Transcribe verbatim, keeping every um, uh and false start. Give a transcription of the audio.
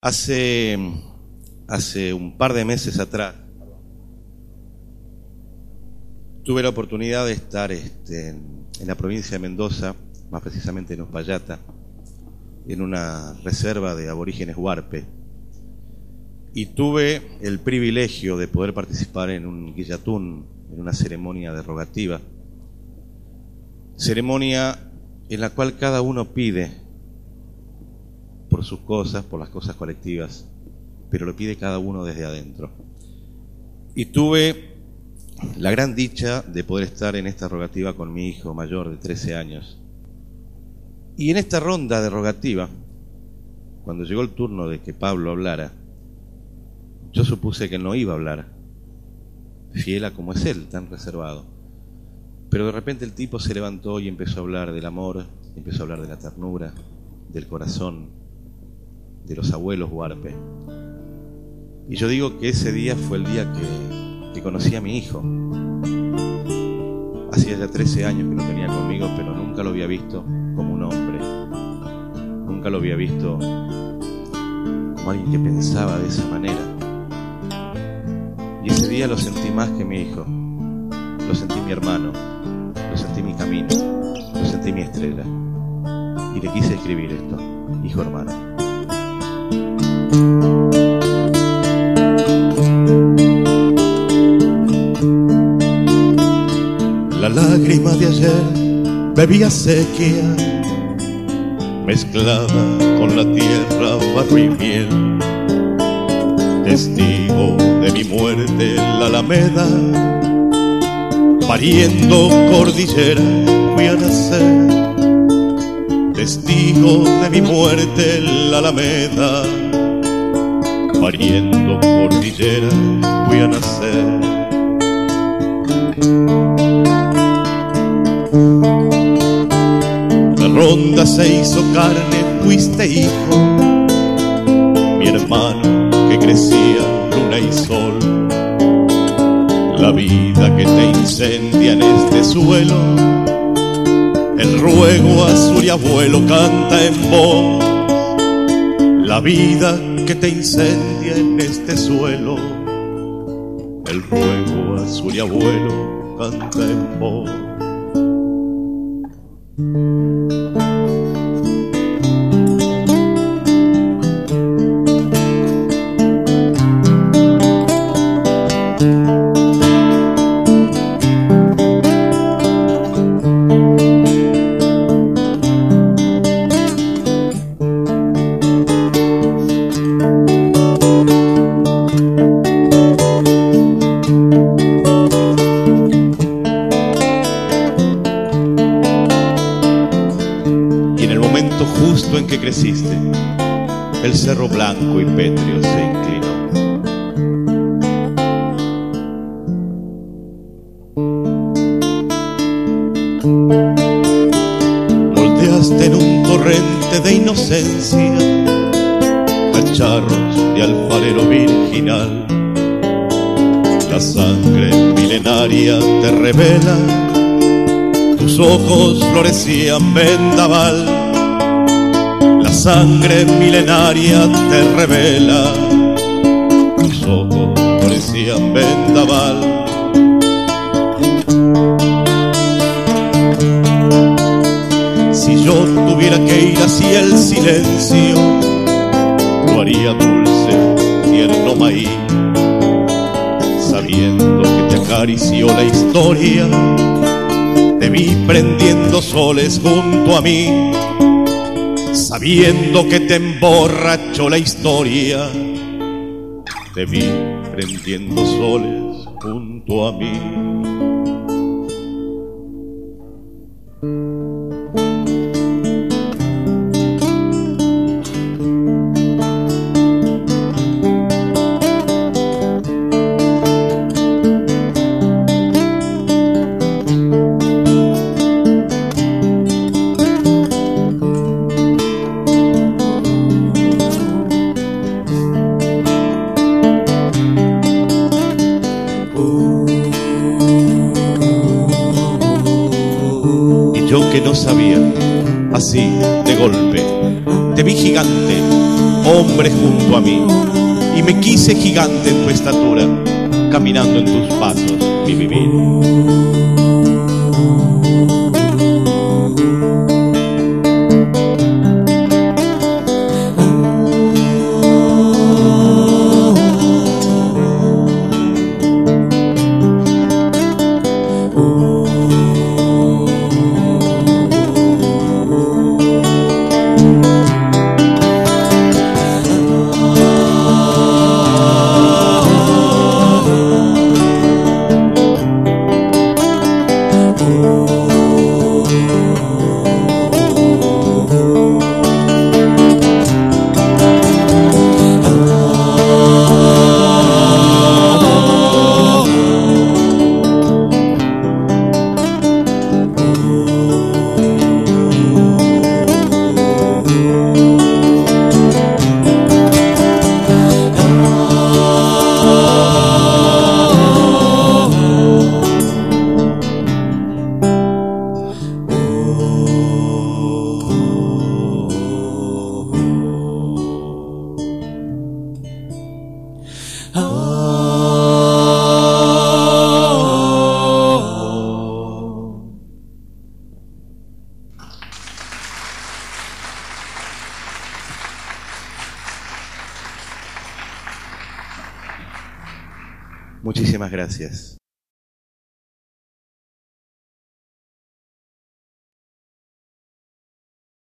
Hace, hace un par de meses atrás tuve la oportunidad de estar este, en, en la provincia de Mendoza, más precisamente en Uspallata, en una reserva de aborígenes huarpe, y tuve el privilegio de poder participar en un guillatún, en una ceremonia de rogativa, ceremonia en la cual cada uno pide por sus cosas, por las cosas colectivas, pero lo pide cada uno desde adentro. Y tuve la gran dicha de poder estar en esta rogativa con mi hijo mayor de trece años. Y en esta ronda de rogativa, cuando llegó el turno de que Pablo hablara, yo supuse que no iba a hablar, fiel a como es él, tan reservado. Pero de repente el tipo se levantó y empezó a hablar del amor, empezó a hablar de la ternura, del corazón, de los abuelos huarpe. Y yo digo que ese día fue el día que, que conocí a mi hijo. Hacía ya trece años que lo tenía conmigo, pero nunca lo había visto como un hombre. Nunca lo había visto como alguien que pensaba de esa manera. Y ese día lo sentí más que mi hijo. Lo sentí mi hermano, lo sentí mi camino, lo sentí mi estrella. Y le quise escribir esto: hijo hermano. La lágrima de ayer bebía sequía, mezclada con la tierra, barro y miel. Testigo de mi muerte en la alameda, pariendo cordillera fui a nacer. Testigo de mi muerte en la alameda, pariendo cordillera fui a nacer. La ronda se hizo carne, fuiste hijo, mi hermano que crecía luna y sol. La vida que te incendia en este suelo, el ruego azul y abuelo canta en voz. La vida que te incendia en este suelo, el ruego azul y abuelo canta en voz. Justo en que creciste, el cerro blanco y pétreo se inclinó. Volteaste en un torrente de inocencia, cacharros de alfarero virginal. La sangre milenaria te revela, tus ojos florecían vendaval. La sangre milenaria te revela, tus ojos parecían vendaval. Si yo tuviera que ir hacia el silencio, lo haría dulce, tierno maíz, sabiendo que te acarició la historia, te vi prendiendo soles junto a mí. Sabiendo que te emborrachó la historia, te vi prendiendo soles junto a mí. Yo que no sabía, así de golpe, te vi gigante, hombre junto a mí, y me quise gigante en tu estatura, caminando en tus pasos mi vivir. Muchísimas gracias.